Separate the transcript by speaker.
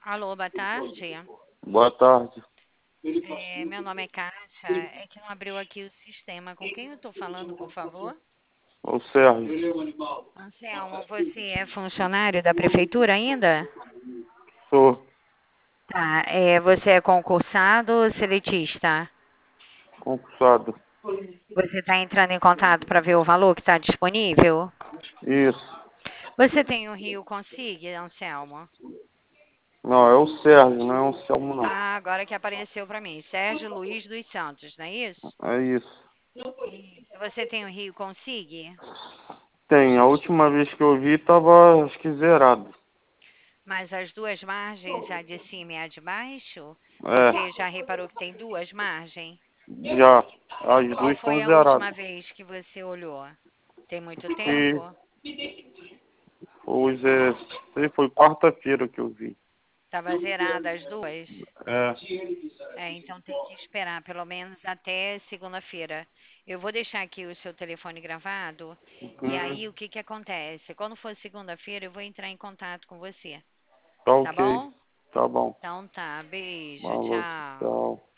Speaker 1: Alô, boa tarde.
Speaker 2: Boa tarde.
Speaker 1: Meu nome é Kátia. É que não abriu aqui o sistema. Com quem eu estou falando, por favor?
Speaker 2: O Sérgio.
Speaker 1: Anselmo, você é funcionário da prefeitura ainda?
Speaker 2: Sou
Speaker 1: Tá. Você é concursado ou seletista?
Speaker 2: concursado.
Speaker 1: Você está entrando em contato para ver o valor que está disponível?
Speaker 2: Isso.
Speaker 1: Você tem o Rio Consig, Anselmo?
Speaker 2: Não, é o Sérgio, não é o Selmo, não.
Speaker 1: Ah, agora que apareceu para mim. Sérgio Luiz dos Santos, não é isso?
Speaker 2: É isso.
Speaker 1: Isso. Você tem o Rio Consig?
Speaker 2: Tem. A última vez que eu vi tava, acho que zerado.
Speaker 1: Mas as duas margens, a de cima e a de baixo, você
Speaker 2: É,
Speaker 1: já reparou que tem duas margens?
Speaker 2: já. As
Speaker 1: Qual
Speaker 2: duas
Speaker 1: foi
Speaker 2: estão
Speaker 1: a última
Speaker 2: zeradas.
Speaker 1: vez que você olhou? Tem muito
Speaker 2: Que
Speaker 1: tempo?
Speaker 2: hoje foi quarta-feira que eu vi.
Speaker 1: Estava zerada as duas?
Speaker 2: É.
Speaker 1: Então tem que esperar pelo menos até segunda-feira. Eu vou deixar aqui o seu telefone gravado e
Speaker 2: Uhum.
Speaker 1: aí o que que acontece? Quando for segunda-feira eu vou entrar em contato com você,
Speaker 2: Tá
Speaker 1: tá
Speaker 2: ok.
Speaker 1: bom?
Speaker 2: Tá bom.
Speaker 1: Então tá, beijo,
Speaker 2: Falou.
Speaker 1: tchau.
Speaker 2: Tchau.